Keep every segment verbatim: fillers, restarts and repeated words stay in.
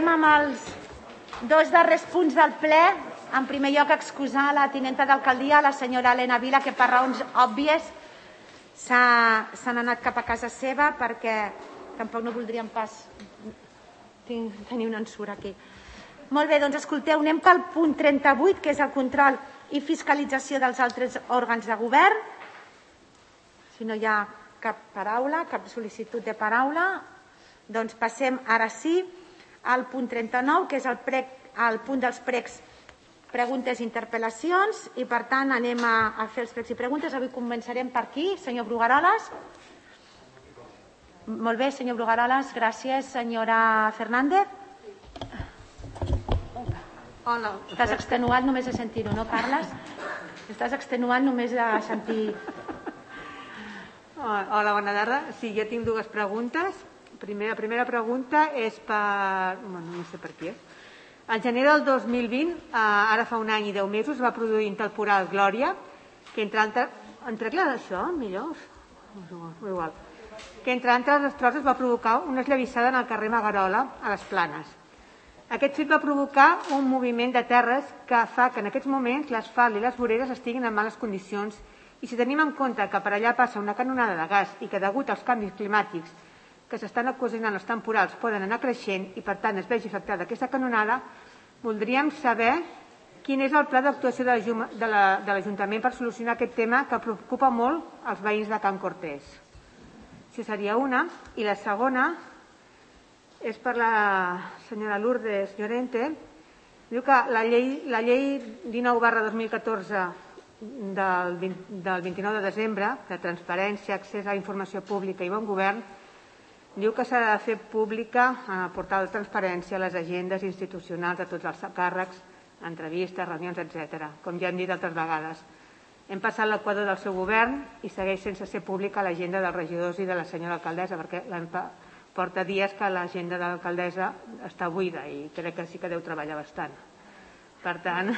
amb els dos darrers punts del ple. En primer lloc, excusar la tinenta d'alcaldia, la senyora Helena Vila, que per raons òbvies s'han anat cap a casa seva, perquè tampoc no voldríem pas tenir una ensura aquí. Molt bé, doncs escolteu, anem pel punt trenta-vuit, que és el control i fiscalització dels altres òrgans de govern. Si no hi ha cap paraula, cap sol·licitud de paraula, doncs passem ara sí al punt trenta-nou, que és el, prec, el punt dels pregs, preguntes i interpel·lacions, i per tant anem a, a fer els pregs i preguntes. Avui començarem per aquí, senyor Brugaroles. Molt bé, senyor Brugaroles, gràcies. Senyora Fernández. Hola. Estàs extenuat només de sentir-ho, no, Carles? Estàs extenuat només de sentir... Hola, bona tarda. Sí, jo tinc dues preguntes. Primer, la primera pregunta és per... Bueno, no sé per qui és. Al gener del dos mil vint, ara fa un any i deu mesos, va produir un temporal Glòria, que entre altres... Entre clar això, millor? Igual. Que entre altres coses va provocar una esllavissada en el carrer Magarola, a les Planes. Aquest fet va provocar un moviment de terres que fa que en aquests moments l'asfalt i les voreres estiguin en males condicions, i si tenim en compte que per allà passa una canonada de gas i que degut als canvis climàtics que s'estan ocasionant els temporals poden anar creixent i per tant es vegi afectada aquesta canonada, voldríem saber quin és el pla d'actuació de l'Ajuntament per solucionar aquest tema que preocupa molt als veïns de Can Cortés. Això seria una. I la segona és per la senyora Lourdes Llorente. Diu que la llei, la llei dinou barra dos mil catorze del, del vint-i-nou de desembre de transparència, accés a la informació pública i bon govern, diu que s'ha de fer pública en el portal de transparència les agendes institucionals de tots els càrrecs, entrevistes, reunions, etcètera. Com ja hem dit altres vegades. Hem passat l'equador del seu govern i segueix sense ser pública l'agenda dels regidors i de la senyora alcaldessa, perquè porta dies que l'agenda de l'alcaldessa està buida i crec que sí que deu treballar bastant. Per tant,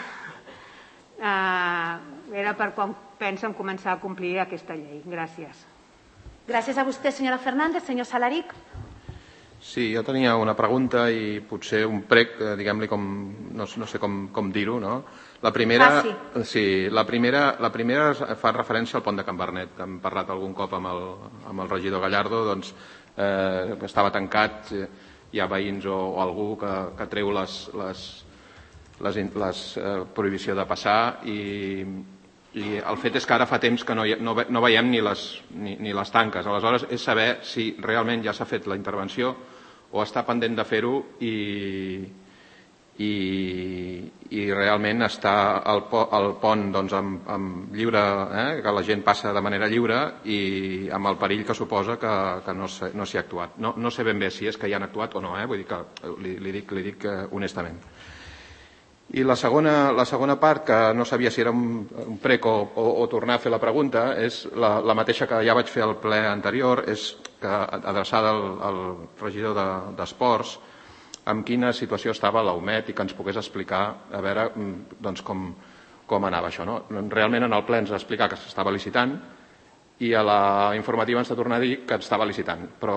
era per quan pensen començar a complir aquesta llei. Gràcies. Gràcies a vostè, senyora Fernández. Senyor Salaric. Sí, jo tenia una pregunta i potser un prec, diguem-li com, no, no sé com, com dir-ho, no? La primera, ah, sí. Sí, la primera, la primera fa referència al pont de Can Bernet. Hem parlat algun cop amb el, amb el regidor Gallardo, doncs eh, estava tancat, eh, hi ha veïns o, o algú que, que treu les, les, les, les eh, prohibició de passar i, i el fet és que ara fa temps que no, no, no veiem ni les, ni, ni les tanques. Aleshores és saber si realment ja s'ha fet la intervenció o està pendent de fer-ho i, i, i realment està el, el pont doncs, amb, amb lliure, eh, que la gent passa de manera lliure i amb el perill que suposa que, que no s'hi no ha actuat. No, no sé ben bé si és que hi han actuat o no, eh? Vull dir que li, li dic, li dic honestament. I la segona, la segona part, que no sabia si era un, un prec o, o, o tornar a fer la pregunta, és la, la mateixa que ja vaig fer al ple anterior, és que adreçada al, al regidor d'Esports, de, amb quina situació estava l'Aumet i que ens pogués explicar a veure doncs, com, com anava això. No? Realment en el ple ens va explicar que s'estava licitant i a la informativa ens va tornar a dir que estava licitant, però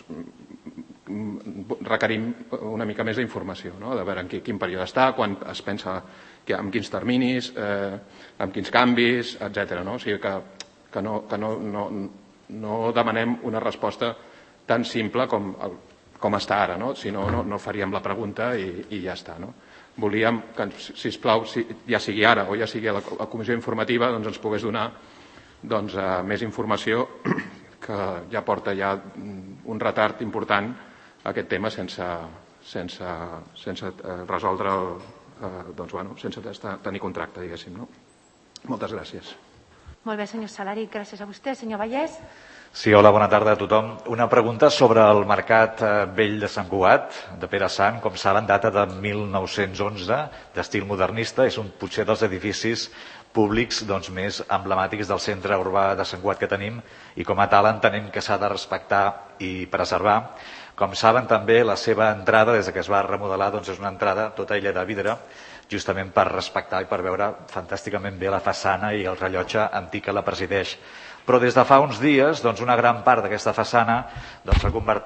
requerim una mica més d'informació, no? De veure en quin període està, quan es pensa, que, amb quins terminis, eh, amb quins canvis, etcètera. No? O sigui que, que, no, que no, no, no demanem una resposta tan simple com, el, com està ara, no? Si no, no, no faríem la pregunta i, i ja està. No? Volíem que, sisplau, si, ja sigui ara o ja sigui a la, a la comissió informativa, doncs ens pogués donar doncs, eh, més informació que ja porta ja un retard important aquest tema sense, sense, sense resoldre, el, doncs, bueno, sense tenir contracte, diguéssim. No? Moltes gràcies. Molt bé, senyor Salari, gràcies a vostè. Senyor Vallès. Sí, hola, bona tarda a tothom. Una pregunta sobre el Mercat Vell de Sant Cugat, de Pere Sant. Com saben, data de mil nou-cents onze, d'estil modernista. És un, potser dels edificis públics doncs, més emblemàtics del centre urbà de Sant Cugat que tenim i com a tal entenem que s'ha de respectar i preservar. Com saben també la seva entrada des que es va remodelar doncs, és una entrada tota ella de vidre justament per respectar i per veure fantàsticament bé la façana i el rellotge antic que la presideix. Però des de fa uns dies doncs, una gran part d'aquesta façana doncs, s'ha convertit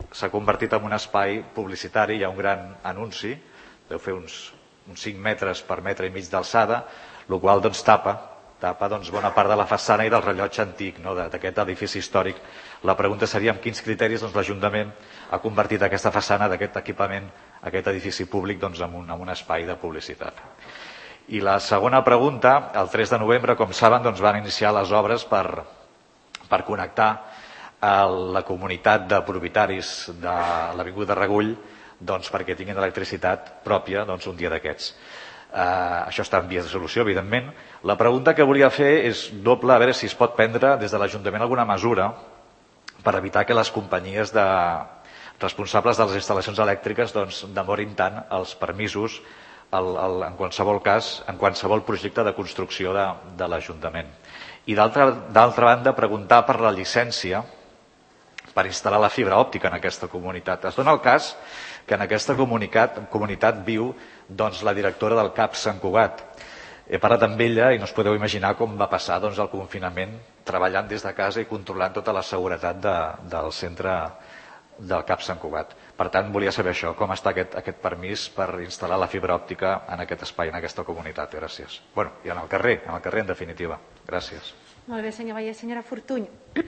s'ha convertit en un espai publicitari, hi ha un gran anunci, deu fer uns, uns cinc metres per metre i mig d'alçada, el qual doncs, tapa, tapa doncs, bona part de la façana i del rellotge antic, no? d'aquest edifici històric. La pregunta seria amb quins criteris doncs, l'Ajuntament ha convertit aquesta façana d'aquest equipament, aquest edifici públic, doncs, en, un, en un espai de publicitat. I la segona pregunta, el tres de novembre, com saben, doncs, van iniciar les obres per, per connectar a la comunitat de propietaris de l'Avinguda Regull doncs, perquè tinguin electricitat pròpia doncs, un dia d'aquests. Uh, això està en vies de solució, evidentment. La pregunta que volia fer és doble, a veure si es pot prendre des de l'Ajuntament alguna mesura per evitar que les companyies de... responsables de les instal·lacions elèctriques doncs, demorin tant els permisos el, el, en qualsevol cas, en qualsevol projecte de construcció de, de l'Ajuntament. I d'altra banda, preguntar per la llicència per instal·lar la fibra òptica en aquesta comunitat. Es dona el cas que en aquesta comunitat, comunitat viu doncs, la directora del C A P Sant Cugat. He parlat amb ella i no us podeu imaginar com va passar doncs, el confinament treballant des de casa i controlant tota la seguretat de, del centre del C A P Sant Cugat. Per tant, volia saber això, com està aquest, aquest permís per instal·lar la fibra òptica en aquest espai, en aquesta comunitat. Gràcies. Bueno, i en el carrer, en el carrer en definitiva. Gràcies. Molt bé, senyor Vallès. Senyora Fortuny.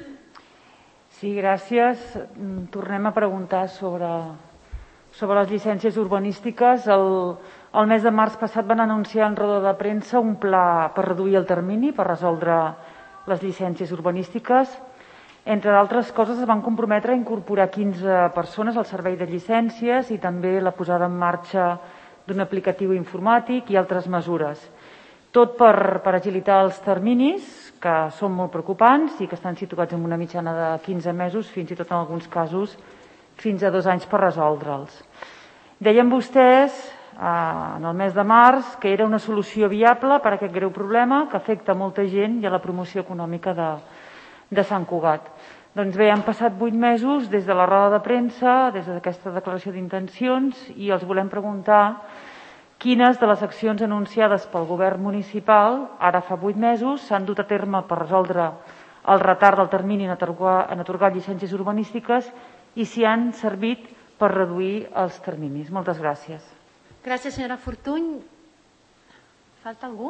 Sí, gràcies. Tornem a preguntar sobre, sobre les llicències urbanístiques. El, el mes de març passat van anunciar en roda de premsa un pla per reduir el termini, per resoldre les llicències urbanístiques. Entre d'altres coses, es van comprometre a incorporar quinze persones al servei de llicències i també la posada en marxa d'un aplicatiu informàtic i altres mesures. Tot per, per agilitar els terminis, que són molt preocupants i que estan situats en una mitjana de quinze mesos, fins i tot en alguns casos fins a dos anys per resoldre'ls. Deien vostès eh, en el mes de març que era una solució viable per a aquest greu problema que afecta molta gent i a la promoció econòmica de, de Sant Cugat. Doncs bé, han passat vuit mesos des de la roda de premsa, des d'aquesta declaració d'intencions, i els volem preguntar quines de les accions anunciades pel govern municipal, ara fa vuit mesos, s'han dut a terme per resoldre el retard del termini en atorgar, en atorgar llicències urbanístiques i si han servit per reduir els terminis. Moltes gràcies. Gràcies, senyora Fortuny. Falta algú?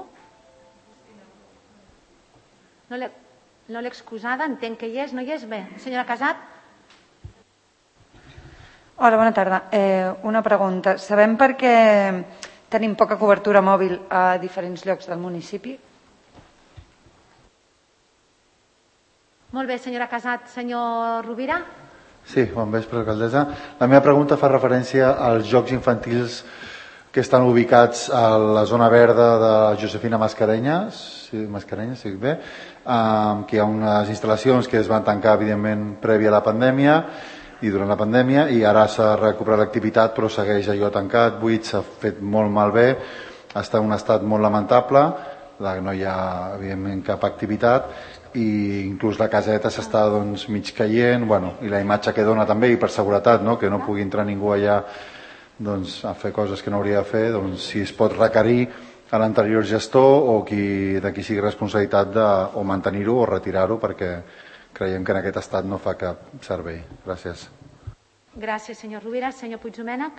No l'he no l'he excusada, entenc que hi és. No hi és? Bé. Senyora Casat? Hola, bona tarda. Eh, una pregunta. Sabem per què tenim poca cobertura mòbil a diferents llocs del municipi? Molt bé, senyora Casat. Senyor Rovira? Sí, bon vespre, alcaldessa. La meva pregunta fa referència als jocs infantils que estan ubicats a la zona verda de Josefina Mascarenyes, sí, Mascarenyes, sí, bé, um, que hi ha unes instal·lacions que es van tancar, evidentment, prèvia a la pandèmia i durant la pandèmia, i ara s'ha recuperat l'activitat, però segueix allò tancat, buit, s'ha fet molt malbé, està en un estat molt lamentable, no hi ha, evidentment, cap activitat, i inclús la caseta s'està doncs, mig caient, bueno, i la imatge que dona també, i per seguretat, no? Que no pugui entrar ningú allà doncs, a fer coses que no hauria de fer, doncs, si es pot requerir a l'anterior gestor o qui, de qui sigui responsabilitat de o mantenir-ho o retirar-ho, perquè creiem que en aquest estat no fa cap servei. Gràcies. Gràcies, senyor Rovira. Senyor Puigdomènech?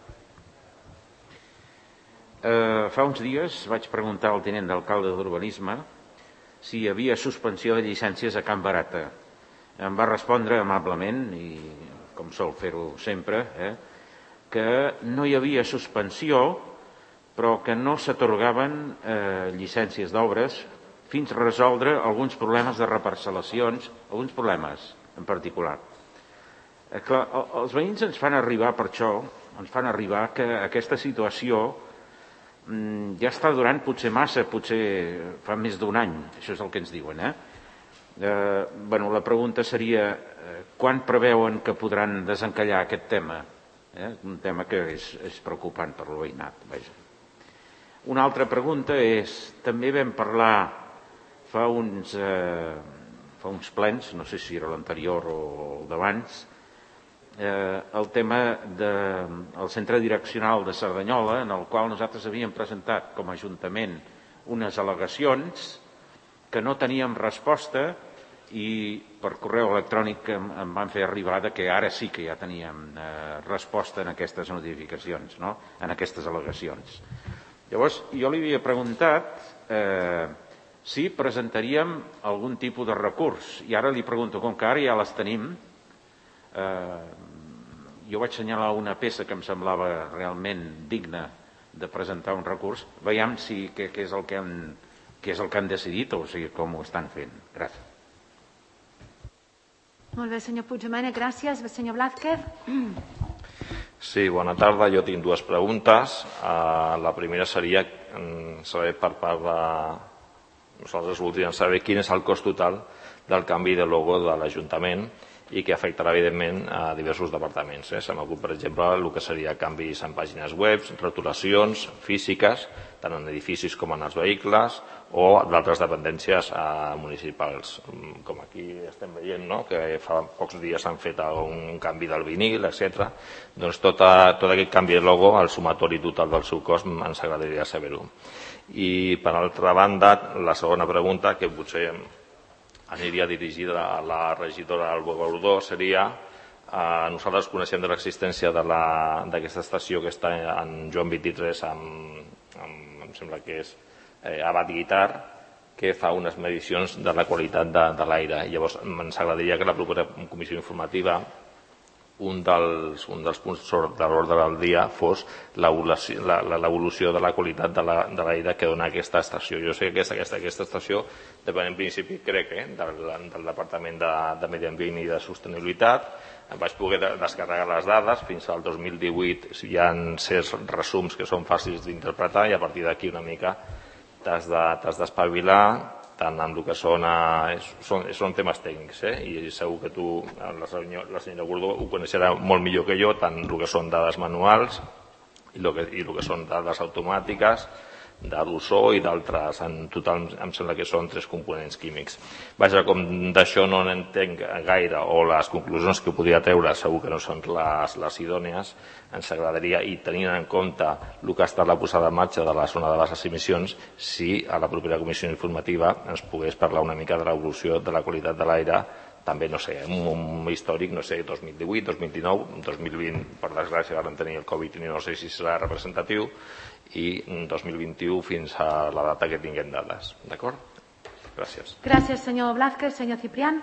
Eh, fa uns dies vaig preguntar al tinent d'alcalde d'Urbanisme si hi havia suspensió de llicències a Can Barata. Em va respondre amablement, i com sol fer-ho sempre, eh, que no hi havia suspensió, però que no s'atorgaven eh, llicències d'obres fins a resoldre alguns problemes de reparcel·lacions, alguns problemes en particular. Eh, clar, els veïns ens fan arribar per això, ens fan arribar que aquesta situació mm, ja està durant potser massa, potser fa més d'un any, això és el que ens diuen. Eh? Eh, bueno, la pregunta seria eh, quan preveuen que podran desencallar aquest tema? Eh? Un tema que és, és preocupant per el veïnat. Vaja. Una altra pregunta és, també vam parlar fa uns, eh, fa uns plens, no sé si era l'anterior o el d'abans, eh, el tema del centre direccional de Cerdanyola, en el qual nosaltres havíem presentat com a Ajuntament unes al·legacions que no teníem resposta i per correu electrònic em, em van fer arribar que ara sí que ja teníem eh, resposta en aquestes notificacions, no? En aquestes al·legacions. Llavors, jo li havia preguntat eh, si presentaríem algun tipus de recurs, i ara li pregunto, com que ara ja les tenim, eh, jo vaig assenyalar una peça que em semblava realment digna de presentar un recurs, veiem si, què, què, és el que han, què és el que han decidit o sigui, com ho estan fent. Gràcies. Molt bé, senyor Puigdemont, gràcies. Senyor Blázquez. Sí, bona tarda. Jo tinc dues preguntes. Uh, la primera seria saber per part de... Nosaltres voldríem saber quin és el cost total del canvi de logo de l'Ajuntament i que afectarà, evidentment, a diversos departaments. Eh? Se m'ocupa, per exemple, el que seria canvis en pàgines web, rotulacions físiques, tant en edificis com en els vehicles, o d'altres dependències eh, municipals. Com aquí estem veient, no? Que fa pocs dies s'han fet un canvi del vinil, etcètera. Doncs tot, a, tot aquest canvi de logo, el sumatori total del seu cost, ens agradaria saber-ho. I, per altra banda, la segona pregunta, que potser aniria dirigida a la regidora Alba Gordó, seria eh, nosaltres coneixem de l'existència d'aquesta estació que està en Joan vint-i-tres amb, amb, em sembla que és eh, Abat Guitar, que fa unes medicions de la qualitat de, de l'aire. Llavors ens agradaria que la propera comissió informativa un dels, un dels punts de l'ordre del dia fos l'evolució de la qualitat de l'aire que dona aquesta estació. Jo sé que aquesta, aquesta, aquesta estació depèn en principi, crec, eh, del, del Departament de, de Medi Ambient i de Sostenibilitat. Em vaig poder descarregar les dades. Fins al dos mil divuit hi ha certs resums que són fàcils d'interpretar i a partir d'aquí una mica t'has d'espavilar, tant en el que són, eh, són, són temes tècnics, eh? I segur que tu, la senyora, la senyora Gordó, ho coneixerà molt millor que jo, tant el que són dades manuals i el que, i el que són dades automàtiques, de l'ozó i d'altres. En total em sembla que són tres components químics. Vaja, com d'això no n'entenc gaire, o les conclusions que podria treure segur que no són les, les idònies, ens agradaria, i tenint en compte el que ha estat la posada en marxa de la zona de les emissions, si a la propera comissió informativa ens pogués parlar una mica de l'evolució de la qualitat de l'aire, també, no sé, un, un històric, no sé, dos mil divuit, dos mil dinou, dos mil vint, per desgràcia vam tenir el Covid i no sé si serà representatiu, i dos mil vint-i-u fins a la data que tinguem dades. D'acord? Gràcies. Gràcies, senyor Blázquez. Senyor Ciprián.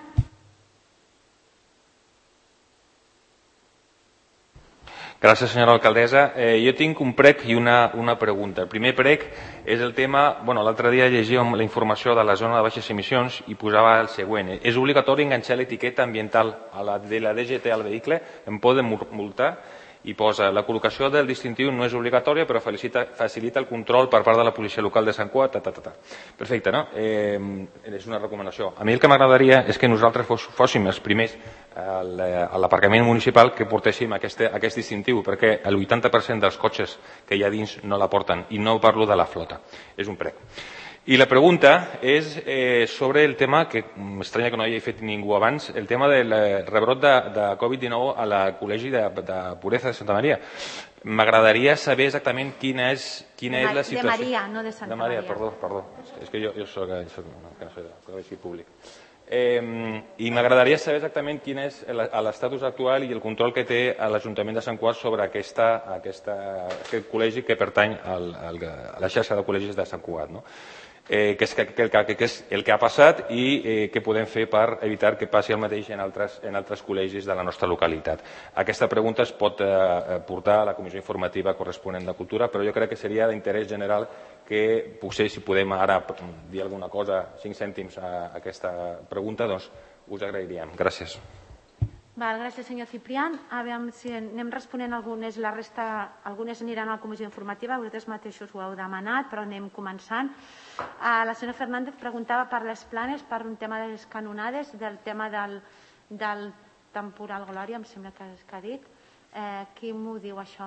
Gràcies, senyora alcaldessa. Eh, jo tinc un prec i una, una pregunta. El primer prec és el tema... Bueno, l'altre dia llegíem la informació de la zona de baixes emissions i posava el següent. És obligatori enganxar l'etiqueta ambiental a la, de la D G T al vehicle, em poden multar, i posa la col·locació del distintiu no és obligatòria però facilita, facilita el control per part de la policia local de Sant Cugat. Ta, ta, ta, ta. Perfecte, no? Eh, és una recomanació. A mi el que m'agradaria és que nosaltres fos, fóssim els primers a l'aparcament municipal que portéssim aquest, aquest distintiu, perquè el vuitanta per cent dels cotxes que hi ha dins no la porten, i no parlo de la flota. És un prec. I la pregunta és eh, sobre el tema, que m'estranya que no hagi fet ningú abans, el tema del rebrot de, de Covid dinou a la Col·legi de, de Puresa de Santa Maria. M'agradaria saber exactament quina és, quina de, és la situació... De Maria, no de Santa de Maria. Maria. Perdó, perdó. És que jo, jo soc, soc, no, que no soc de col·legi públic. Eh, I m'agradaria saber exactament quin és l'estatus actual i el control que té l'Ajuntament de Sant Cugat sobre aquesta, aquesta, aquest col·legi que pertany al, al, a la xarxa de col·legis de Sant Cugat, no? Eh, que, és, que, que, que és el que ha passat i eh, què podem fer per evitar que passi el mateix en altres, en altres col·legis de la nostra localitat. Aquesta pregunta es pot eh, portar a la comissió informativa corresponent de Cultura, però jo crec que seria d'interès general que potser si podem ara dir alguna cosa, cinc cèntims a aquesta pregunta, doncs us agrairíem. Gràcies. Val, gràcies, senyor Ciprián. A veure si anem responent algunes, la resta, algunes aniran a la comissió informativa, vosaltres mateixos ho heu demanat, però anem començant. Uh, la senyora Fernández preguntava per les planes, per un tema de les canonades, del tema del, del temporal Glòria, em sembla que, que ha dit. Eh, qui m'ho diu, això?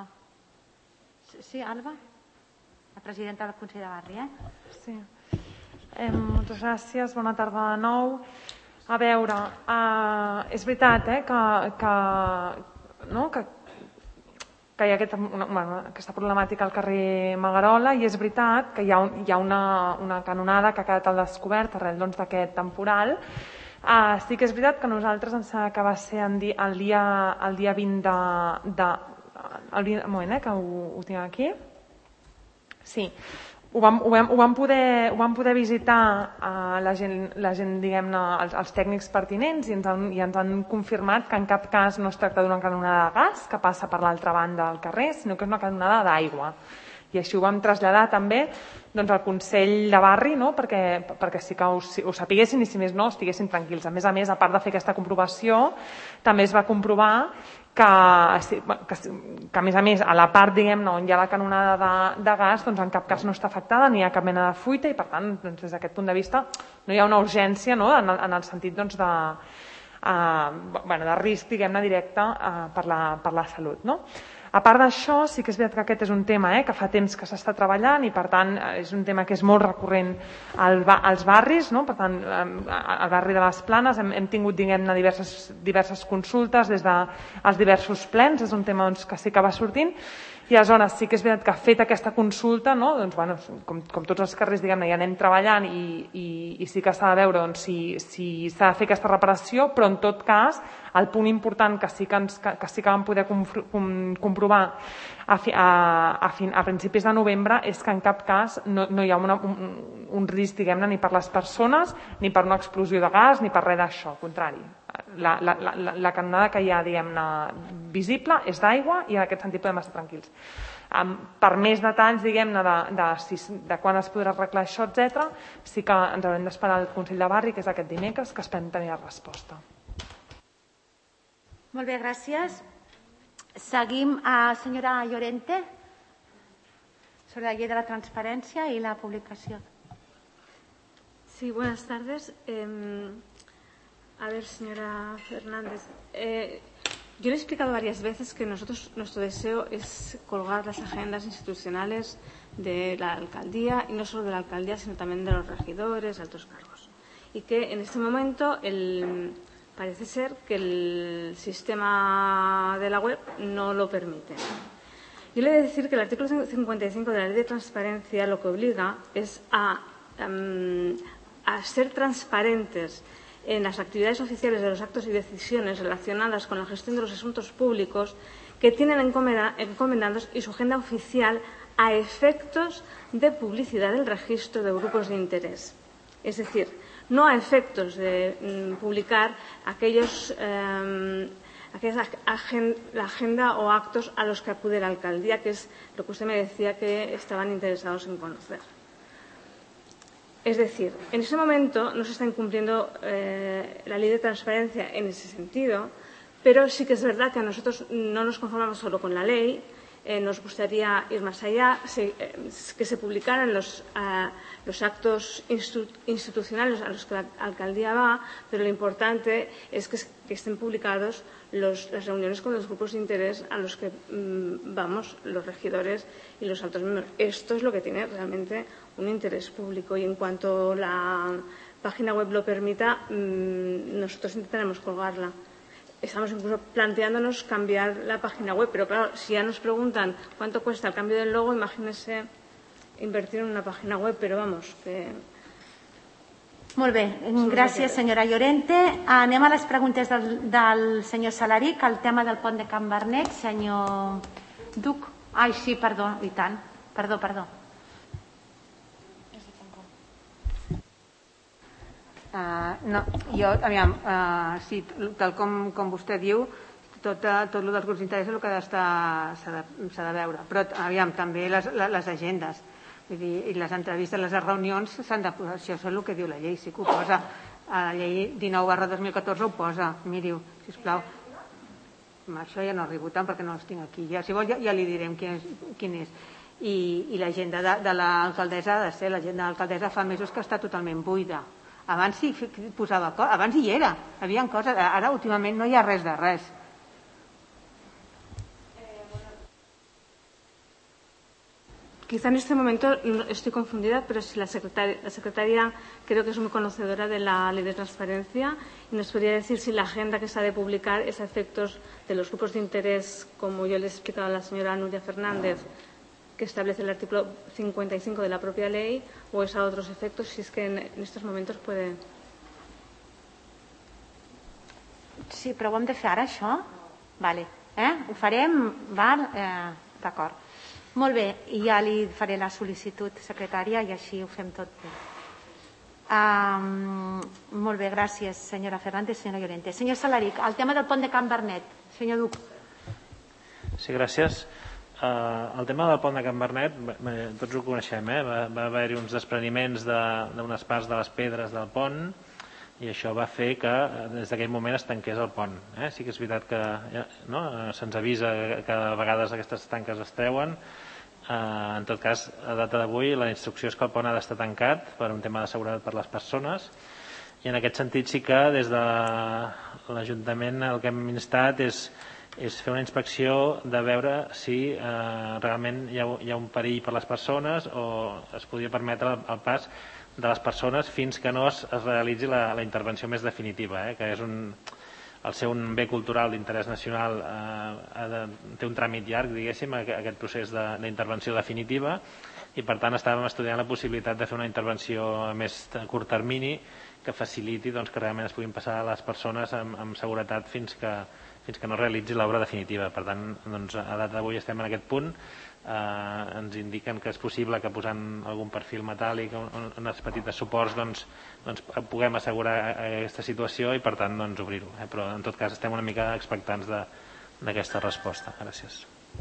Sí, Alba? La presidenta del Consell de Barri, eh? Sí. Eh, moltes gràcies, bona tarda de nou. A veure, eh, és veritat eh, que, que, no, que, que hi ha aquesta, una, bueno, aquesta problemàtica al carrer Magarola i és veritat que hi ha, un, hi ha una, una canonada que ha quedat al descobert arrel doncs, d'aquest temporal. Uh, sí que és veritat que nosaltres ens sembla que va ser el dia, el dia, el dia vint de... de el vint, un moment, eh, que ho, ho tinc aquí. Sí, ho vam, ho vam, ho vam, poder, ho vam poder visitar uh, la gent, la gent diguem-ne, els, els tècnics pertinents i ens, han, i ens han confirmat que en cap cas no es tracta d'una canonada de gas que passa per l'altra banda del carrer, sinó que és una canonada d'aigua. I així ho vam traslladar també doncs, al Consell de Barri, no? perquè, perquè sí que ho, ho sapiguessin i si més no estiguessin tranquils. A més a més, a part de fer aquesta comprovació, també es va comprovar que, que, que a més a més, a la part diguem-ne on hi ha la canonada de, de gas, doncs en cap cas no està afectada, ni hi ha cap mena de fuita i per tant, doncs, des d'aquest punt de vista, no hi ha una urgència, no? en, el, en el sentit doncs, de, uh, bueno, de risc diguem-ne directe uh, per, la, per la salut. No? A part d'això, sí que és veritat que aquest és un tema eh, que fa temps que s'està treballant i per tant és un tema que és molt recurrent al, als barris, no? Per tant al barri de les Planes hem, hem tingut diguem-ne diverses, diverses consultes des dels diversos plens, és un tema doncs, que sí que va sortint i aleshores sí que és veritat que ha fet aquesta consulta, no? doncs, bueno, com, com tots els carrers diguem-ne, ja anem treballant i, i, i sí que s'ha de veure doncs, si, si s'ha de fer aquesta reparació, però en tot cas el punt important que sí que, ens, que, que, sí que vam poder com, com, comprovar a, fi, a, a, fin, a principis de novembre és que en cap cas no, no hi ha una, un, un risc diguem-ne ni per les persones ni per una explosió de gas ni per res d'això, al contrari. La, la, la, la canonada que hi ha diguem-ne visible és d'aigua i en aquest sentit podem estar tranquils. Um, per més detalls diguem-ne de, de, de, de quan es podrà arreglar això, etcètera, sí que ens haurem d'esperar al Consell de Barri, que és aquest dimecres, que esperem tenir la resposta. Molt bé, gràcies. Seguim a senyora Llorente sobre la llei de la transparència y la publicación. Sí, buenas tardes. Eh, a ver, señora Fernández, eh, yo le he explicado varias veces que nosotros nuestro deseo es colgar las agendas institucionales de la alcaldía, y no solo de la alcaldía, sino también de los regidores, altos cargos. Y que en este momento el, parece ser que el sistema de la web no lo permite. Yo le he de decir que el artículo cincuenta y cinco de la Ley de Transparencia lo que obliga es a, um, a ser transparentes en las actividades oficiales de los actos y decisiones relacionadas con la gestión de los asuntos públicos que tienen encomendados y su agenda oficial a efectos de publicidad del registro de grupos de interés. Es decir, no a efectos de mm, publicar aquellos, eh, aquella agen, la agenda o actos a los que acude la alcaldía, que es lo que usted me decía que estaban interesados en conocer. Es decir, en ese momento no se está incumpliendo eh, la ley de transparencia en ese sentido, pero sí que es verdad que a nosotros no nos conformamos solo con la ley, eh, nos gustaría ir más allá, se, eh, que se publicaran los, uh, los actos institu institucionales a los que la alcaldía va, pero lo importante es que, que estén publicados los, las reuniones con los grupos de interés a los que mmm, vamos los regidores y los altos miembros. Esto es lo que tiene realmente un interés público y en cuanto la página web lo permita, mmm, nosotros intentaremos colgarla. Estamos incluso planteándonos cambiar la página web, pero claro, si ya nos preguntan cuánto cuesta el cambio del logo, imagínense invertir en una página web, pero vamos, que... Molt bé, gràcies senyora Llorente. Anem a les preguntes del, del senyor Salaric, el tema del pont de Can Vernet. Senyor Duc. Ai, sí, perdó, i tant. Perdó, perdó. Uh, no, jo, aviam, uh, sí, tal com, com vostè diu, tot, uh, tot el dels grups d'interès és el que s'ha de, de, de veure, però aviam, també les, les agendes, vull dir, i les entrevistes, les reunions s'han de posar, això és el que diu la llei, sí que ho posa, a la llei dinou barra dos mil catorze ho posa, miri-ho, sisplau. Això ja no arribo tant perquè no els tinc aquí, ja, si vol ja, ja li direm quin és. Quin és. I, i l'agenda de, de l'alcaldessa ha de ser, l'agenda de l'alcaldessa fa mesos que està totalment buida. Abans sí posava coses, abans hi era, hi havia coses, ara últimament no hi ha res de res. Quizá en este momento estoy confundida, pero si la secretaria, la secretaria creo que es muy conocedora de la ley de transparencia y nos podría decir si la agenda que se ha de publicar es a efectos de los grupos de interés, como yo les he explicado a la señora Nuria Fernández, que establece el artículo cincuenta y cinco de la propia ley, o es a otros efectos, si es que en, en estos momentos puede... Sí, però ho hem de fer ara, això? Vale. Eh? Ho farem? Val? Eh, D'acord. Molt bé, i ja li faré la sol·licitud, secretària, i així ho fem tot bé. Um, molt bé, gràcies, senyora Fernández, senyora Llorente. Senyor Salaric, el tema del pont de Can Bernet. Senyor Duc. Sí, gràcies. Uh, el tema del pont de Can Bernet, tots ho coneixem, eh? va, va haver-hi uns despreniments d'unes de, parts de les pedres del pont i això va fer que des d'aquell moment es tanqués el pont. Eh? Sí que és veritat que no? se'ns avisa que a vegades aquestes tanques es treuen. Uh, en tot cas, a data d'avui la instrucció és que el pont ha d'estar tancat per un tema de seguretat per les persones i en aquest sentit sí que des de l'Ajuntament el que hem instat és és fer una inspecció de veure si eh, realment hi ha, hi ha un perill per les persones o es podria permetre el, el pas de les persones fins que no es, es realitzi la, la intervenció més definitiva, eh, que és un, el ser un bé cultural d'interès nacional eh, ha de, té un tràmit llarg, diguéssim, aquest procés d'intervenció de, definitiva i per tant estàvem estudiant la possibilitat de fer una intervenció a més a curt termini que faciliti doncs, que realment es puguin passar a les persones amb, amb seguretat fins que fins que no realitzi l'obra definitiva. Per tant, doncs, a data d'avui estem en aquest punt. Eh, ens indiquen que és possible que posant algun perfil metàl·lic o unes petites suports doncs, doncs puguem assegurar aquesta situació i per tant doncs, obrir-ho. Eh? Però en tot cas estem una mica expectants d'aquesta resposta. Gràcies.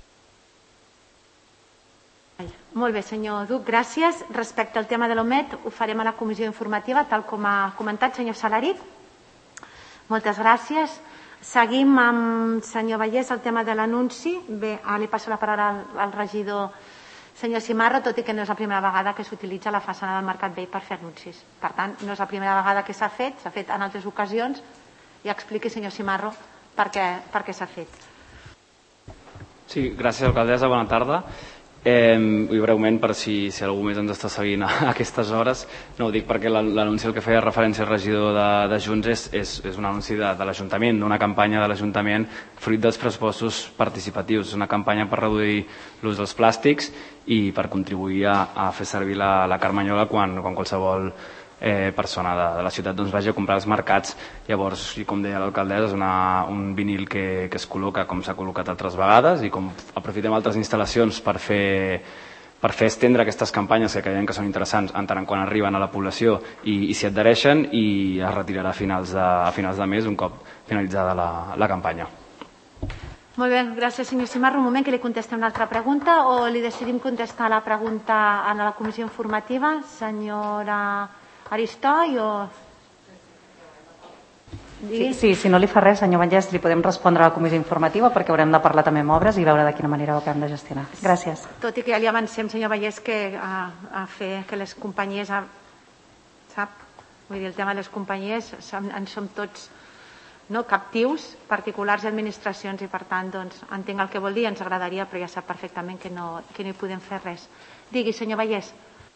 Molt bé, senyor Duc, gràcies. Respecte al tema de l'OMET, ho farem a la comissió informativa, tal com ha comentat senyor Salaric. Moltes gràcies. Seguim amb senyor Vallès el tema de l'anunci. Bé, ara li passo la paraula al, al regidor senyor Simarro, tot i que no és la primera vegada que s'utilitza la façana del Mercat Vell per fer anuncis. Per tant, no és la primera vegada que s'ha fet, s'ha fet en altres ocasions i expliqui, senyor Simarro, per què, per què s'ha fet. Sí, gràcies, alcaldessa, bona tarda. Eh, i breument, per si, si algú més ens està seguint a aquestes hores, no ho dic perquè l'anunci al que feia referència el regidor de, de Junts és, és, és un anunci de, de l'Ajuntament, d'una campanya de l'Ajuntament fruit dels pressupostos participatius, una campanya per reduir l'ús dels plàstics i per contribuir a, a fer servir la, la carmanyola quan, quan qualsevol eh, persona de, de la ciutat doncs, vagi a comprar als mercats. Llavors, i com deia l'alcaldessa, és una, un vinil que, que es col·loca com s'ha col·locat altres vegades i com aprofitem altres instal·lacions per fer, per fer estendre aquestes campanyes que creiem que són interessants en tant quan arriben a la població i, i s'hi adhereixen i es retirarà a finals de, a finals de mes un cop finalitzada la, la campanya. Molt bé, gràcies senyor Simarro. Un moment que li contestem una altra pregunta o li decidim contestar la pregunta a la comissió informativa. Senyora Aristoi o... Sí, sí, si no li fa res, senyor Vallès, li podem respondre a la comissió informativa perquè haurem de parlar també amb obres i veure de quina manera ho acabem de gestionar. Gràcies. Tot i que ja li avancem, senyor Vallès, que a, a fer que les companyies, a, sap? Vull dir, el tema de les companyies som, en som tots no, captius, particulars i administracions i per tant doncs, entenc el que vol dir, ens agradaria, però ja sap perfectament que no, que no hi podem fer res. Digui, senyor Vallès.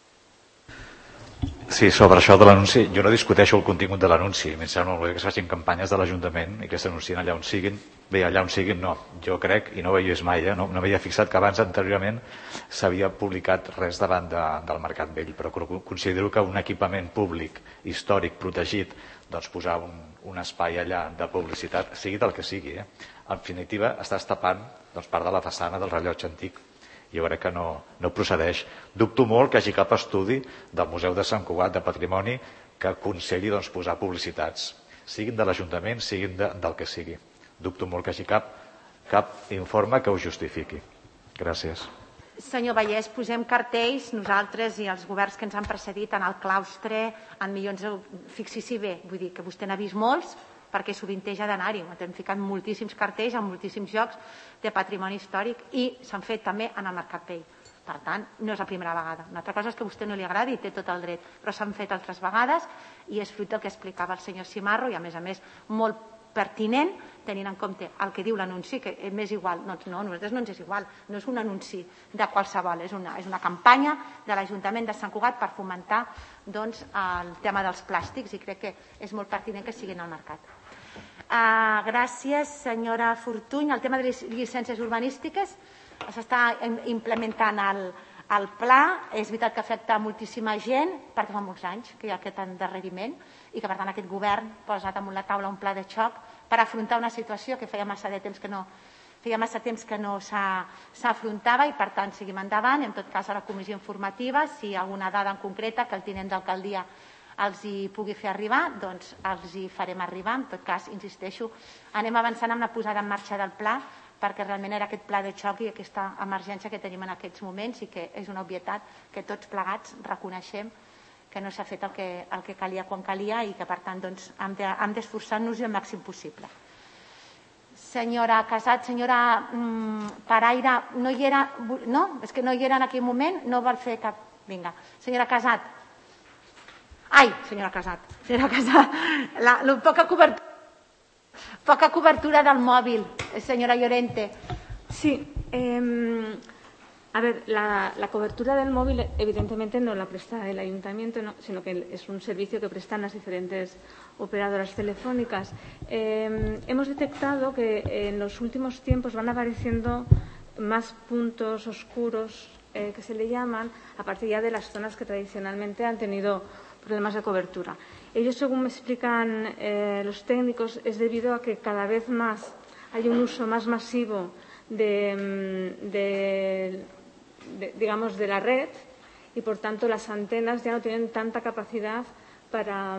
Sí, sobre això de l'anunci, jo no discuteixo el contingut de l'anunci, em sembla molt bé que es facin campanyes de l'Ajuntament i que s'anuncien allà on siguin. Bé, allà on siguin no, jo crec, i no ho he vist mai, eh? no, no m'havia fixat que abans anteriorment s'havia publicat res davant de, del Mercat Vell, però considero que un equipament públic, històric, protegit, doncs posar un, un espai allà de publicitat, sigui del que sigui, eh? En definitiva estàs tapant doncs, part de la façana del rellotge antic. Jo crec que no, no procedeix. Dubto molt que hi hagi cap estudi del Museu de Sant Cugat de Patrimoni que aconselli doncs, posar publicitats, siguin de l'Ajuntament, siguin de, del que sigui. Dubto molt que hi hagi cap, cap informe que ho justifiqui. Gràcies. Senyor Vallès, posem cartells, nosaltres i els governs que ens han precedit en el claustre, en milions de... Fixi-s'hi bé, vull dir que vostè n'ha vist molts, perquè sovinteja d'anar-hi. Hem ficat moltíssims cartells en moltíssims llocs de patrimoni històric i s'han fet també en el Mercat Vell. Per tant, no és la primera vegada. Una altra cosa és que a vostè no li agradi i té tot el dret, però s'han fet altres vegades i és fruit del que explicava el senyor Simarro i, a més a més, molt pertinent, tenint en compte el que diu l'anunci, que m'és igual. No, no, a nosaltres no ens és igual. No és un anunci de qualsevol, és una, és una campanya de l'Ajuntament de Sant Cugat per fomentar doncs, el tema dels plàstics i crec que és molt pertinent que siguin al mercat. Uh, gràcies, senyora Fortuny. El tema de les llicències urbanístiques s'està implementant el, el pla. És veritat que afecta moltíssima gent perquè fa molts anys que hi ha aquest endarreriment i que per tant aquest govern ha posat damunt la taula un pla de xoc per afrontar una situació que feia massa de temps que no feia massa temps que no s'afrontava i, per tant, seguim endavant. En tot cas, a la comissió informativa, si hi ha alguna dada en concreta que el tinent d'alcaldia els hi pugui fer arribar, doncs els hi farem arribar. En tot cas, insisteixo, anem avançant amb la posada en marxa del pla, perquè realment era aquest pla de xoc i aquesta emergència que tenim en aquests moments i que és una obvietat que tots plegats reconeixem que no s'ha fet el que, el que calia quan calia i que, per tant, doncs, hem d'esforçar-nos el màxim possible. Senyora Casat, senyora mmm, Paraire, no hi era... No? És que no hi era en aquell moment, no vol fer cap... Vinga. Senyora Casat. Ai, senyora Casat. Senyora Casat. La, la poca cobertura... Poca cobertura del mòbil, señora Llorente. Sí, eh, a ver, la, la cobertura del móvil evidentemente no la presta el ayuntamiento, no, sino que es un servicio que prestan las diferentes operadoras telefónicas. Eh, hemos detectado que en los últimos tiempos van apareciendo más puntos oscuros, eh, que se le llaman, a partir ya de las zonas que tradicionalmente han tenido problemas de cobertura. Ellos, según me explican eh, los técnicos, es debido a que cada vez más hay un uso más masivo de, de, de, digamos, de la red y, por tanto, las antenas ya no tienen tanta capacidad para,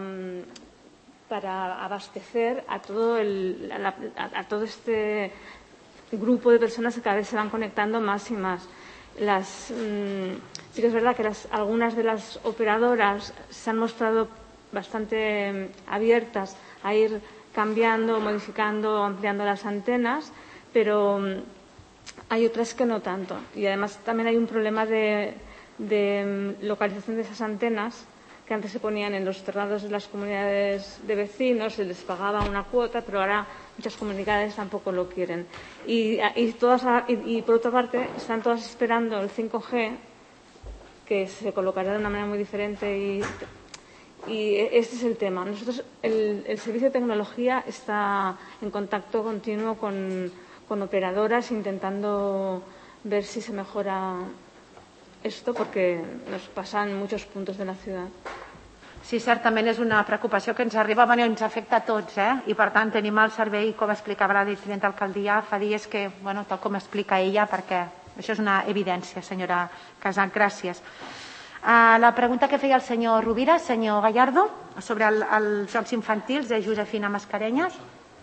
para abastecer a todo, el, a, la, a todo este grupo de personas que cada vez se van conectando más y más. Las, mmm, sí que es verdad que las, algunas de las operadoras se han mostrado bastante abiertas a ir cambiando, modificando, ampliando las antenas, pero hay otras que no tanto. Y además también hay un problema de, de localización de esas antenas que antes se ponían en los terrados de las comunidades de vecinos, se les pagaba una cuota, pero ahora muchas comunidades tampoco lo quieren. Y, y, todas, y, y por otra parte están todas esperando el cinco G, que se colocará de una manera muy diferente y... Y este es el tema. Nosotros, el, el servicio de tecnología está en contacto continuo con, con operadoras intentando ver si se mejora esto, porque nos pasa en muchos puntos de la ciudad. Sí, certament és una preocupació que ens arriba, bueno, ens afecta a tots, eh? I per tant tenim el servei, com explicava la tinent d'alcaldia fa dies, que, bueno, tal com explica ella, perquè això és una evidència, senyora Casat, gràcies. Uh, la pregunta que feia el senyor Rovira, senyor Gallardo, sobre el, els jocs infantils de Josefina Mascarenyes.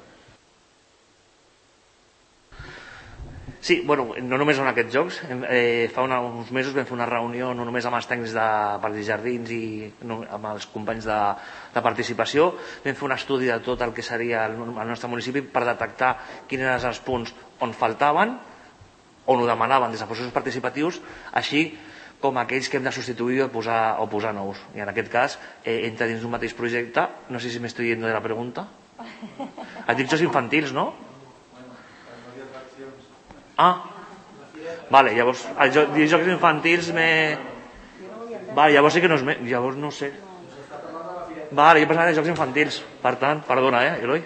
Sí, bueno, no només en aquests jocs. Eh, fa una, uns mesos vam fer una reunió no només amb els tècnics de Parcs i Jardins i no, amb els companys de, de participació. Vam fer un estudi de tot el que seria el, el nostre municipi per detectar quins eren els punts on faltaven, on ho demanaven des de processos participatius, així com aquells que hem de substituir o posar, o posar nous. I en aquest cas, eh, entra dins d'un mateix projecte, no sé si m'estoy yendo de la pregunta. Has dit jocs infantils, no? Ah, vale, llavors, els jo, jocs infantils me... Vale, llavors sí que no és... Me... Llavors no sé. Vale, jo pensava de jocs infantils. Per tant, perdona, eh, Eloi?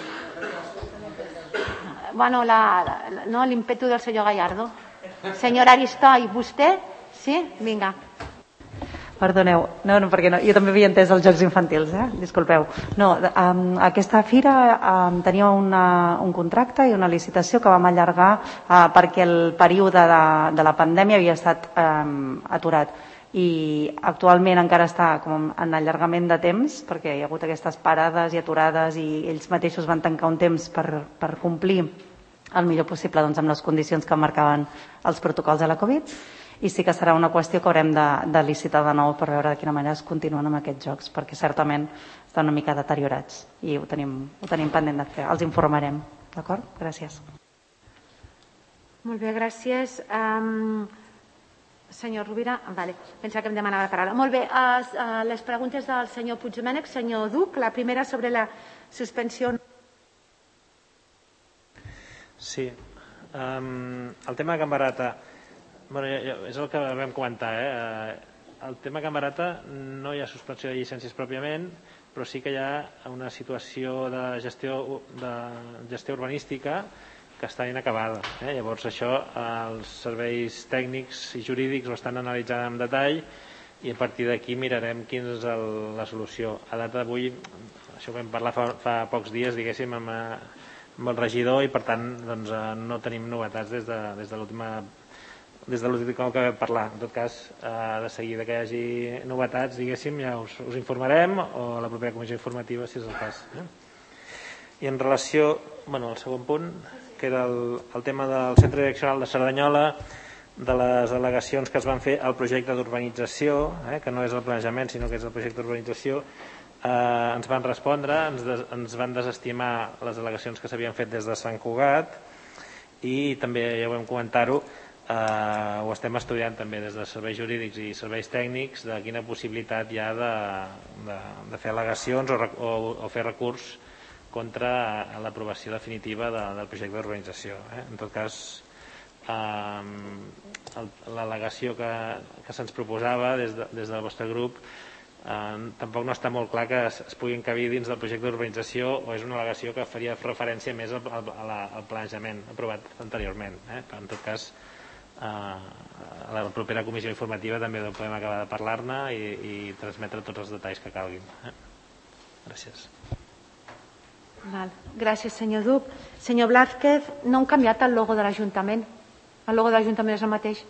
Bueno, la, la, no, l'impetu del senyor Gallardo. Senyor Aristoi, vostè? Sí? Vinga. Perdoneu, no, no, perquè no, jo també havia entès els jocs infantils, eh? Disculpeu. No, um, aquesta fira um, tenia una, un contracte i una licitació que vam allargar uh, perquè el període de, de la pandèmia havia estat um, aturat i actualment encara està com en allargament de temps perquè hi ha hagut aquestes parades i aturades i ells mateixos van tancar un temps per, per complir el millor possible doncs, amb les condicions que marcaven els protocols de la Covid. I sí que serà una qüestió que haurem de, de licitar de nou per veure de quina manera es continuen amb aquests jocs, perquè certament estan una mica deteriorats i ho tenim, ho tenim pendent de fer. Els informarem. D'acord? Gràcies. Molt bé, gràcies. Um, senyor Rovira, vale. Pensava que em demanava la paraula. Molt bé, uh, uh, les preguntes del senyor Puigdomènech, senyor Duc, la primera sobre la suspensió. Sí. Um, el tema de Can Barata, bueno, és el que vam comentar, eh? El tema Can Barata no hi ha suspensió de llicències pròpiament, però sí que hi ha una situació de gestió, de gestió urbanística que està inacabada. Eh? Llavors això els serveis tècnics i jurídics ho estan analitzant en detall i a partir d'aquí mirarem quina és el, la solució. A data d'avui això ho vam parlar fa, fa pocs dies, diguéssim, amb, amb el regidor i per tant doncs, no tenim novetats des de, des de l'última des de l'últim que vam parlar. En tot cas, eh, de seguida que hi hagi novetats, diguéssim, ja us, us informarem o a la propera comissió informativa, si és el cas. Eh? I en relació, bueno, al segon punt, que era el, el tema del Centre Direccional de Cerdanyola, de les al·legacions que es van fer al projecte d'urbanització, eh, que no és el planejament, sinó que és el projecte d'urbanització, eh, ens van respondre, ens, des, ens van desestimar les al·legacions que s'havien fet des de Sant Cugat i també, ja ho vam comentar-ho, eh, ho estem estudiant també des de serveis jurídics i serveis tècnics de quina possibilitat hi ha de, de, de fer al·legacions o, o, o fer recurs contra l'aprovació definitiva de, del projecte d'urbanització. Eh? En tot cas, eh, l'al·legació que, que se'ns proposava des, de, des del vostre grup eh, tampoc no està molt clar que es, es pugui encabir dins del projecte d'urbanització o és una al·legació que faria referència més al, al, al planejament aprovat anteriorment. Eh? En tot cas, eh, a la propera comissió informativa també podem acabar de parlar-ne i, i transmetre tots els detalls que calguin. Eh? Gràcies. Val. Gràcies, senyor Duc. Senyor Blázquez, no hem canviat el logo de l'Ajuntament. El logo de l'Ajuntament és el mateix.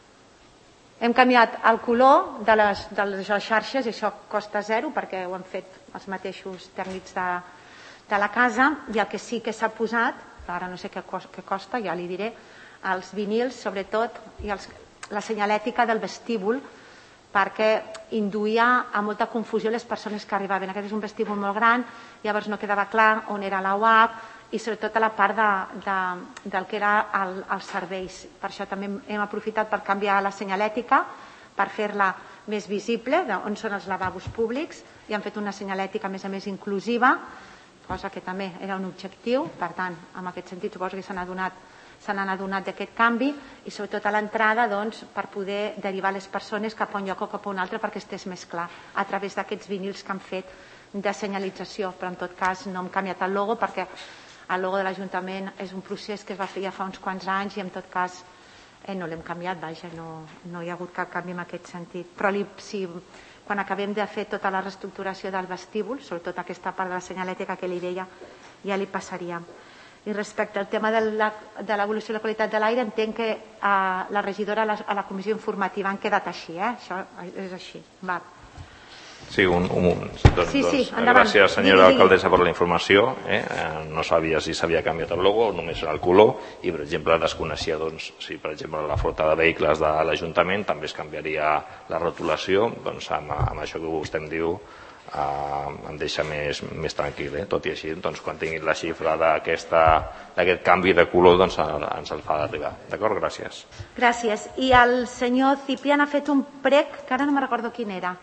Hem canviat el color de les, de les xarxes i això costa zero perquè ho han fet els mateixos tècnics de, de la casa i el que sí que s'ha posat, ara no sé què costa, ja li diré, els vinils sobretot i els, la senyalètica del vestíbul perquè induïa a molta confusió les persones que arribaven. Aquest és un vestíbul molt gran, llavors no quedava clar on era la U H i sobretot a la part de, de, del que era el, els serveis. Per això també hem aprofitat per canviar la senyalètica, per fer-la més visible, on són els lavabos públics, i han fet una senyalètica a més a més inclusiva, cosa que també era un objectiu. Per tant, en aquest sentit suposo que s'han adonat se n'han adonat d'aquest canvi i sobretot a l'entrada doncs, per poder derivar les persones cap a un lloc o cap a un altre perquè estés més clar a través d'aquests vinils que han fet de senyalització, però en tot cas no hem canviat el logo perquè el logo de l'Ajuntament és un procés que es va fer ja fa uns quants anys i en tot cas eh, no l'hem canviat, vaja, no, no hi ha hagut cap canvi en aquest sentit. Però li, si, quan acabem de fer tota la reestructuració del vestíbul, sobretot aquesta part de la senyalètica que li deia, ja li passaríem. I respecte al tema de l'evolució de la qualitat de l'aire, entenc que eh, la regidora a la, a la comissió informativa han quedat així, eh? Això és així. Va. Sí, un, un moment. Doncs, sí, sí, doncs, gràcies, senyora digui, alcaldessa, per la informació. Eh? No sabia si s'havia canviat el logo o només el color i, per exemple, desconeixia doncs, si, per exemple, la flota de vehicles de l'Ajuntament també es canviaria la rotulació. Doncs amb, amb això que vostè em diu Uh, em deixa més, més tranquil, eh? Tot i així, doncs, quan tinguin la xifra d'aquest canvi de color doncs, ens el fa arribar. D'acord? Gràcies. Gràcies. I el senyor Ciprián ha fet un prec, que ara no me recordo quin era.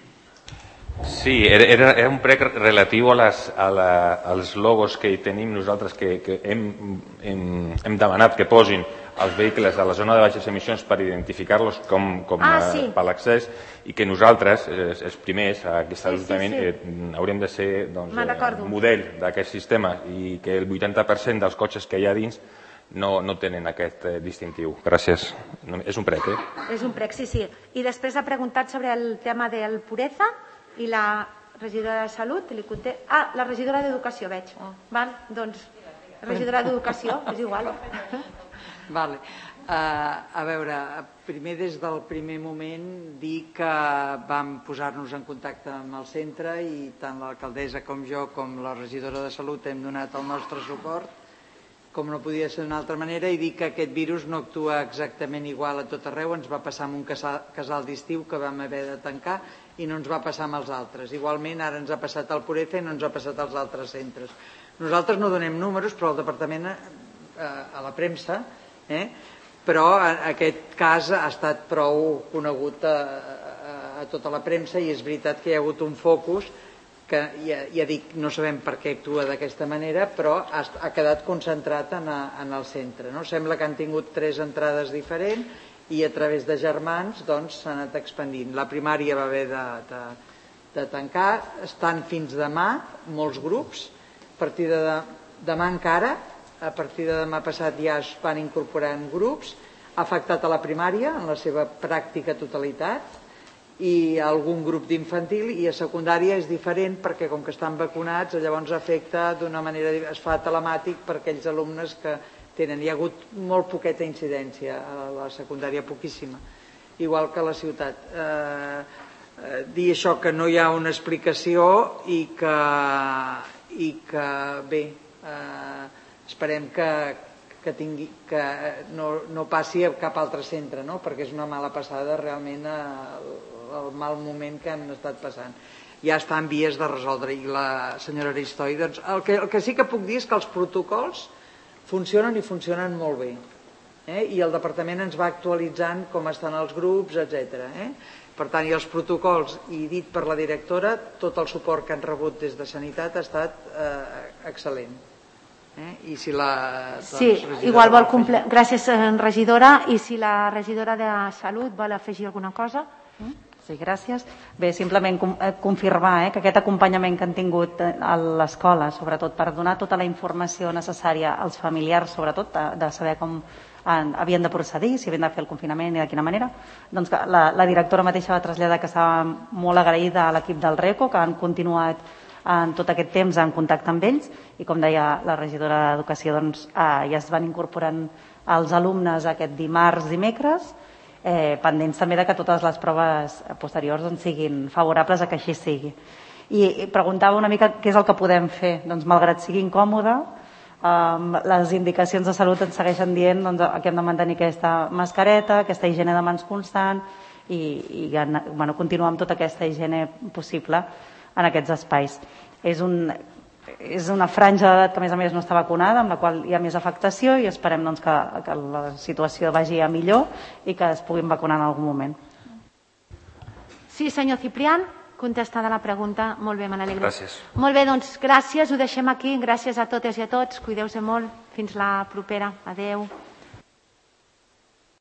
Sí, era, era un prec relatiu a les, a la, als logos que tenim nosaltres que, que hem, hem, hem demanat que posin els vehicles a la zona de baixes emissions per identificar-los com, com ah, sí. per l'accés i que nosaltres, els, els primers, aquest ajuntament, sí, sí, sí. Eh, hauríem de ser doncs, eh, model d'aquest sistema i que el vuitanta per cent dels cotxes que hi ha dins no, no tenen aquest eh, distintiu. Gràcies. No, és un prec, eh? És un prec, sí, sí. I després ha preguntat sobre el tema del pureza i la regidora de Salut li conté... Ah, la regidora d'Educació, veig. Oh. Val? Doncs, regidora d'Educació, és igual. Vale. Uh, a veure, primer des del primer moment dir que vam posar-nos en contacte amb el centre i tant l'alcaldessa com jo com la regidora de Salut hem donat el nostre suport com no podia ser d'una altra manera i dir que aquest virus no actua exactament igual a tot arreu. Ens va passar amb un casal, casal d'estiu que vam haver de tancar i no ens va passar amb els altres. Igualment ara ens ha passat al Pureza i no ens ha passat als altres centres. Nosaltres no donem números, però el departament eh, a la premsa eh, però aquest cas ha estat prou conegut a, a, a tota la premsa i és veritat que hi ha hagut un focus que ja, ja dic, no sabem per què actua d'aquesta manera, però ha, ha quedat concentrat en, a, en el centre. No? Sembla que han tingut tres entrades diferents i a través de germans doncs, s'ha anat expandint. La primària va haver de, de, de tancar, estan fins demà molts grups, a partir de demà encara, a partir de demà passat ja es van incorporar en grups, ha afectat a la primària en la seva pràctica totalitat i algun grup d'infantil, i a secundària és diferent perquè com que estan vacunats llavors afecta d'una manera, es fa telemàtic per aquells alumnes que tenen. Hi ha hagut molt poqueta incidència a la secundària, poquíssima, igual que a la ciutat. Eh, eh, dir això, que no hi ha una explicació i que, i que bé, eh, esperem que, que, tingui, que no, no passi a cap altre centre, no? Perquè és una mala passada realment el, el mal moment que han estat passant. Ja està en vies de resoldre. I la senyora Aristoi, doncs, el que, el que sí que puc dir és que els protocols funcionen i funcionen molt bé. Eh? I el departament ens va actualitzant com estan els grups, etcètera. Eh? Per tant, i els protocols, i dit per la directora, tot el suport que han rebut des de Sanitat ha estat eh, excel·lent. Eh? I si la, doncs, sí, igual vol comple... Gràcies, regidora. I si la regidora de Salut vol afegir alguna cosa? Sí, gràcies. Bé, simplement confirmar eh, que aquest acompanyament que han tingut a l'escola, sobretot per donar tota la informació necessària als familiars, sobretot de, de saber com havien de procedir, si havien de fer el confinament i de quina manera, doncs que la, la directora mateixa va traslladar que estava molt agraïda a l'equip del RECO, que han continuat en tot aquest temps en contacte amb ells, i com deia la regidora d'Educació, doncs, eh, ja es van incorporant els alumnes aquest dimarts, dimecres, eh, pendents també de que totes les proves posteriors doncs, siguin favorables a que així sigui. I, i preguntava una mica què és el que podem fer. Doncs, malgrat sigui incòmode, eh, les indicacions de salut ens segueixen dient doncs, que hem de mantenir aquesta mascareta, aquesta higiene de mans constant i, i bueno, continuar amb tota aquesta higiene possible en aquests espais. És, un, és una franja d'edat que a més a més no està vacunada, amb la qual hi ha més afectació, i esperem doncs, que, que la situació vagi a millor i que es puguin vacunar en algun moment. Sí, senyor Ciprián, contestada la pregunta. Molt bé, me n'alegro. Gràcies. Molt bé, doncs gràcies, ho deixem aquí. Gràcies a totes i a tots. Cuideu-se molt. Fins la propera. Adeu.